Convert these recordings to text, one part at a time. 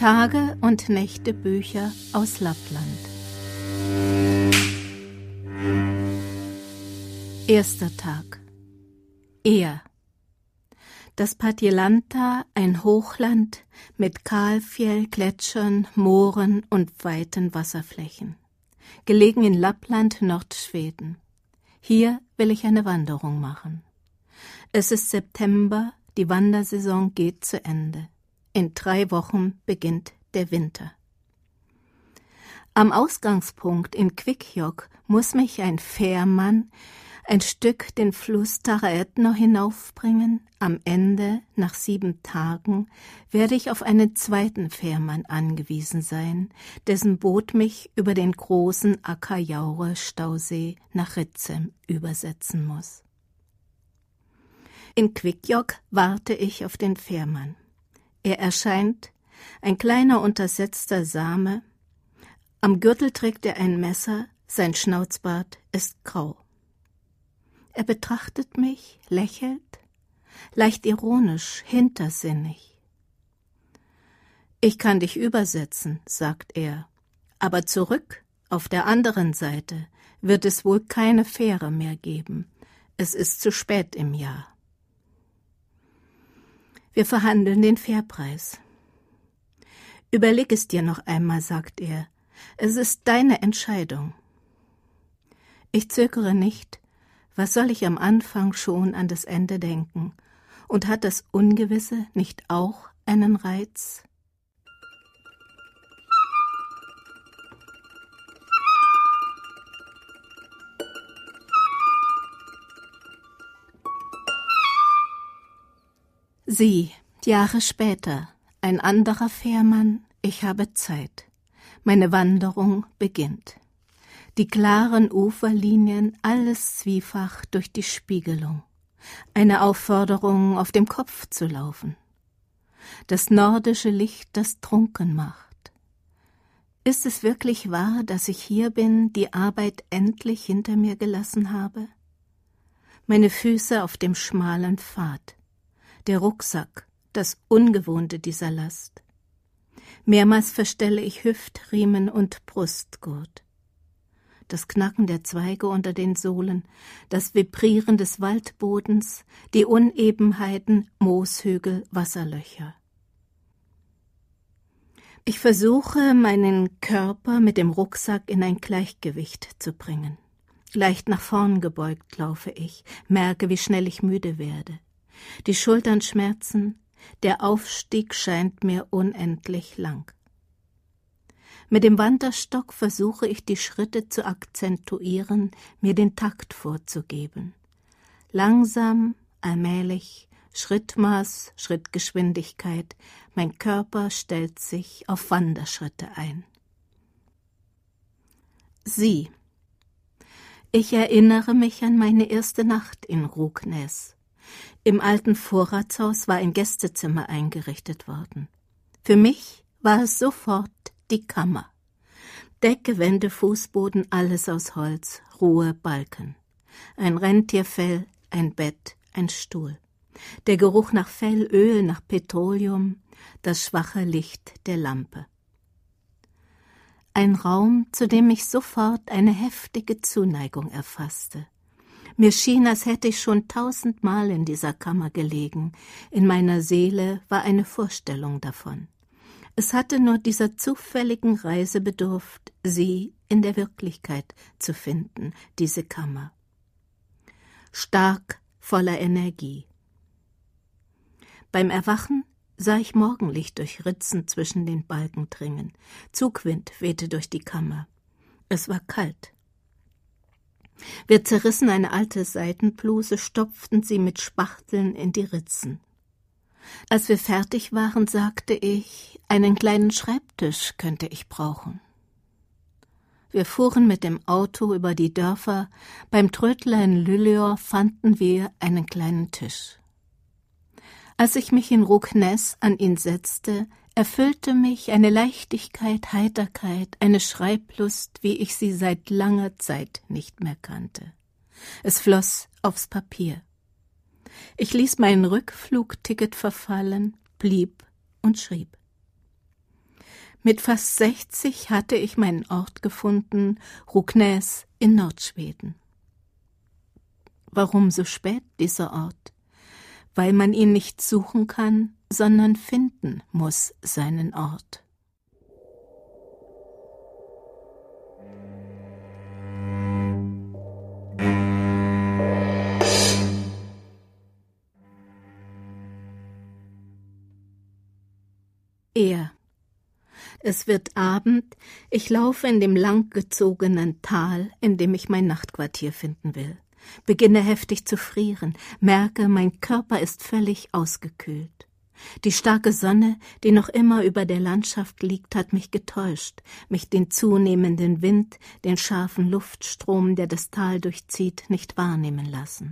Tage- und Nächte-Bücher aus Lappland. Erster Tag. Er. Das Padjelanta, ein Hochland mit Kalfjell, Gletschern, Mooren und weiten Wasserflächen. Gelegen in Lappland, Nordschweden. Hier will ich eine Wanderung machen. Es ist September, die Wandersaison geht zu Ende. In 3 Wochen beginnt der Winter. Am Ausgangspunkt in Kvikkjokk muss mich ein Fährmann ein Stück den Fluss Tara-Etno hinaufbringen. Am Ende, nach 7 Tagen, werde ich auf einen zweiten Fährmann angewiesen sein, dessen Boot mich über den großen Akkajaure-Stausee nach Ritsem übersetzen muss. In Kvikkjokk warte ich auf den Fährmann. Er erscheint, ein kleiner untersetzter Same. Am Gürtel trägt er ein Messer, sein Schnauzbart ist grau. Er betrachtet mich, lächelt, leicht ironisch, hintersinnig. »Ich kann dich übersetzen«, sagt er, »aber zurück, auf der anderen Seite, wird es wohl keine Fähre mehr geben. Es ist zu spät im Jahr.« Wir verhandeln den Fährpreis. »Überleg es dir noch einmal«, sagt er, »es ist deine Entscheidung.« Ich zögere nicht. Was soll ich am Anfang schon an das Ende denken? Und hat das Ungewisse nicht auch einen Reiz? Sie, Jahre später, ein anderer Fährmann, ich habe Zeit. Meine Wanderung beginnt. Die klaren Uferlinien, alles zwiefach durch die Spiegelung. Eine Aufforderung, auf dem Kopf zu laufen. Das nordische Licht, das trunken macht. Ist es wirklich wahr, dass ich hier bin, die Arbeit endlich hinter mir gelassen habe? Meine Füße auf dem schmalen Pfad. Der Rucksack, das Ungewohnte dieser Last. Mehrmals verstelle ich Hüftriemen und Brustgurt. Das Knacken der Zweige unter den Sohlen, das Vibrieren des Waldbodens, die Unebenheiten, Mooshügel, Wasserlöcher. Ich versuche, meinen Körper mit dem Rucksack in ein Gleichgewicht zu bringen. Leicht nach vorn gebeugt laufe ich, merke, wie schnell ich müde werde. Die Schultern schmerzen, der Aufstieg scheint mir unendlich lang. Mit dem Wanderstock versuche ich, die Schritte zu akzentuieren, mir den Takt vorzugeben. Langsam, allmählich, Schrittmaß, Schrittgeschwindigkeit, mein Körper stellt sich auf Wanderschritte ein. Sie. Ich erinnere mich an meine erste Nacht in Rognes. Im alten Vorratshaus war ein Gästezimmer eingerichtet worden. Für mich war es sofort die Kammer. Decke, Wände, Fußboden, alles aus Holz, rohe Balken. Ein Rentierfell, ein Bett, ein Stuhl. Der Geruch nach Fell, Öl, nach Petroleum, das schwache Licht der Lampe. Ein Raum, zu dem mich sofort eine heftige Zuneigung erfasste. Mir schien, als hätte ich schon 1000-mal in dieser Kammer gelegen. In meiner Seele war eine Vorstellung davon. Es hatte nur dieser zufälligen Reise bedurft, sie in der Wirklichkeit zu finden, diese Kammer. Stark, voller Energie. Beim Erwachen sah ich Morgenlicht durch Ritzen zwischen den Balken dringen. Zugwind wehte durch die Kammer. Es war kalt. Wir zerrissen eine alte Seidenbluse, stopften sie mit Spachteln in die Ritzen. Als wir fertig waren, sagte ich, einen kleinen Schreibtisch könnte ich brauchen. Wir fuhren mit dem Auto über die Dörfer. Beim Trödler in Luleå fanden wir einen kleinen Tisch. Als ich mich in Rognes an ihn setzte, erfüllte mich eine Leichtigkeit, Heiterkeit, eine Schreiblust, wie ich sie seit langer Zeit nicht mehr kannte. Es floss aufs Papier. Ich ließ mein Rückflugticket verfallen, blieb und schrieb. Mit fast 60 hatte ich meinen Ort gefunden, Ruknäs in Nordschweden. Warum so spät dieser Ort? Weil man ihn nicht suchen kann, sondern finden muss seinen Ort. Es wird Abend, ich laufe in dem langgezogenen Tal, in dem ich mein Nachtquartier finden will. Beginne heftig zu frieren, merke, mein Körper ist völlig ausgekühlt. Die starke Sonne, die noch immer über der Landschaft liegt, hat mich getäuscht, mich den zunehmenden Wind, den scharfen Luftstrom, der das Tal durchzieht, nicht wahrnehmen lassen.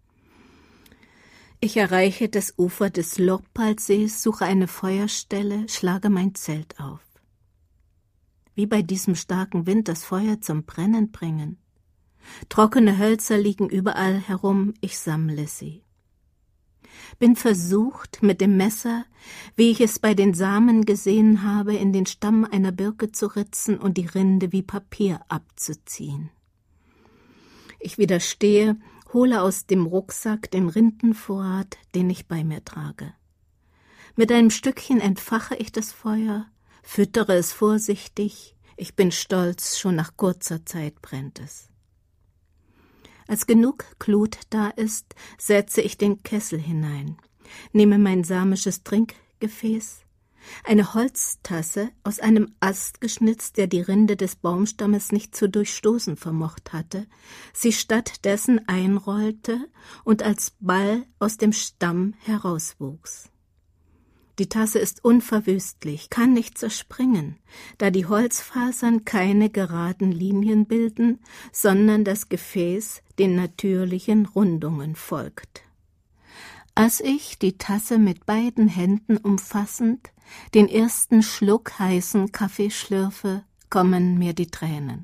Ich erreiche das Ufer des Lopalsees, suche eine Feuerstelle, schlage mein Zelt auf. Wie bei diesem starken Wind das Feuer zum Brennen bringen. Trockene Hölzer liegen überall herum, ich sammle sie. Bin versucht, mit dem Messer, wie ich es bei den Samen gesehen habe, in den Stamm einer Birke zu ritzen und die Rinde wie Papier abzuziehen. Ich widerstehe, hole aus dem Rucksack den Rindenvorrat, den ich bei mir trage. Mit einem Stückchen entfache ich das Feuer, füttere es vorsichtig, ich bin stolz, schon nach kurzer Zeit brennt es. Als genug Glut da ist, setze ich den Kessel hinein, nehme mein samisches Trinkgefäß, eine Holztasse aus einem Ast geschnitzt, der die Rinde des Baumstammes nicht zu durchstoßen vermocht hatte, sie stattdessen einrollte und als Ball aus dem Stamm herauswuchs. Die Tasse ist unverwüstlich, kann nicht zerspringen, da die Holzfasern keine geraden Linien bilden, sondern das Gefäß den natürlichen Rundungen folgt. Als ich, die Tasse mit beiden Händen umfassend, den ersten Schluck heißen Kaffee schlürfe, kommen mir die Tränen.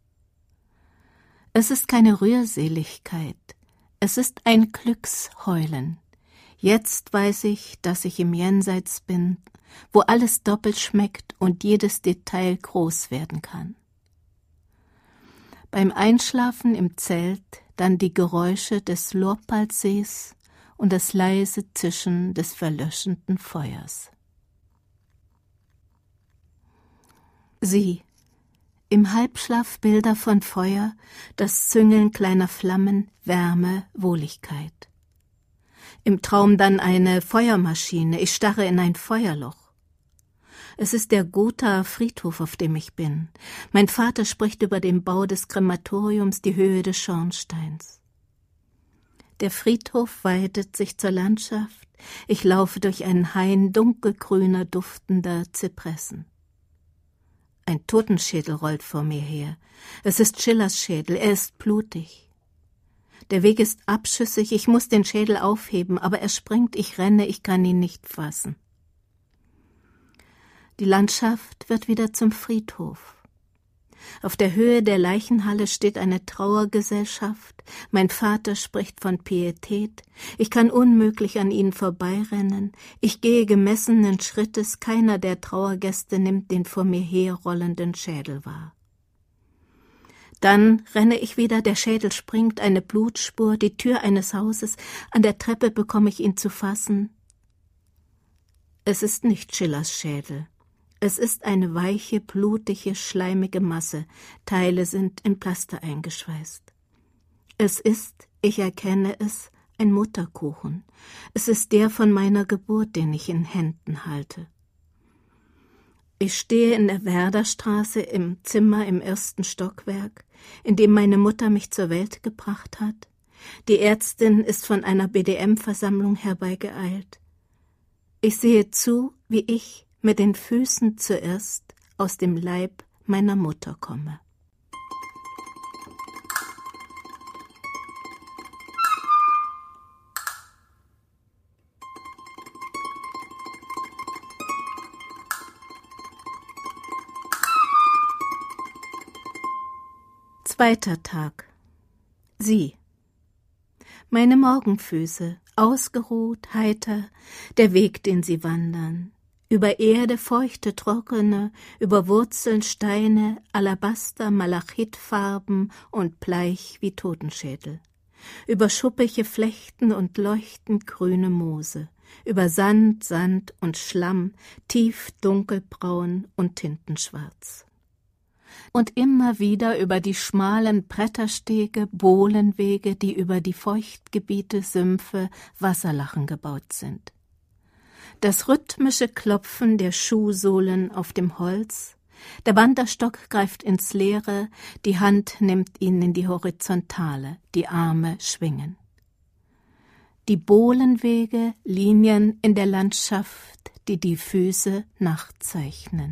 Es ist keine Rührseligkeit, es ist ein Glücksheulen. Jetzt weiß ich, dass ich im Jenseits bin, wo alles doppelt schmeckt und jedes Detail groß werden kann. Beim Einschlafen im Zelt dann die Geräusche des Lopalsees und das leise Zischen des verlöschenden Feuers. Sie, im Halbschlaf Bilder von Feuer, das Züngeln kleiner Flammen, Wärme, Wohligkeit. Im Traum dann eine Feuermaschine, ich starre in ein Feuerloch. Es ist der Gothaer Friedhof, auf dem ich bin. Mein Vater spricht über den Bau des Krematoriums, die Höhe des Schornsteins. Der Friedhof weitet sich zur Landschaft, ich laufe durch einen Hain dunkelgrüner, duftender Zypressen. Ein Totenschädel rollt vor mir her. Es ist Schillers Schädel, er ist blutig. Der Weg ist abschüssig, ich muss den Schädel aufheben, aber er springt, ich renne, ich kann ihn nicht fassen. Die Landschaft wird wieder zum Friedhof. Auf der Höhe der Leichenhalle steht eine Trauergesellschaft, mein Vater spricht von Pietät, ich kann unmöglich an ihnen vorbeirennen, ich gehe gemessenen Schrittes, keiner der Trauergäste nimmt den vor mir herrollenden Schädel wahr. Dann renne ich wieder, der Schädel springt, eine Blutspur, die Tür eines Hauses, an der Treppe bekomme ich ihn zu fassen. Es ist nicht Schillers Schädel. Es ist eine weiche, blutige, schleimige Masse, Teile sind in Plaster eingeschweißt. Es ist, ich erkenne es, ein Mutterkuchen. Es ist der von meiner Geburt, den ich in Händen halte. Ich stehe in der Werderstraße im Zimmer im 1. Stockwerk, in dem meine Mutter mich zur Welt gebracht hat. Die Ärztin ist von einer BDM-Versammlung herbeigeeilt. Ich sehe zu, wie ich mit den Füßen zuerst aus dem Leib meiner Mutter komme. Zweiter Tag. Sie. Meine Morgenfüße, ausgeruht, heiter, der Weg, den sie wandern. Über Erde feuchte, trockene, über Wurzeln, Steine, Alabaster, Malachitfarben und bleich wie Totenschädel. Über schuppige Flechten und leuchtend grüne Moose, über Sand, Sand und Schlamm, tief dunkelbraun und tintenschwarz. Und immer wieder über die schmalen Bretterstege, Bohlenwege, die über die Feuchtgebiete, Sümpfe, Wasserlachen gebaut sind. Das rhythmische Klopfen der Schuhsohlen auf dem Holz, der Wanderstock greift ins Leere, die Hand nimmt ihn in die Horizontale, die Arme schwingen. Die Bohlenwege, Linien in der Landschaft, die die Füße nachzeichnen.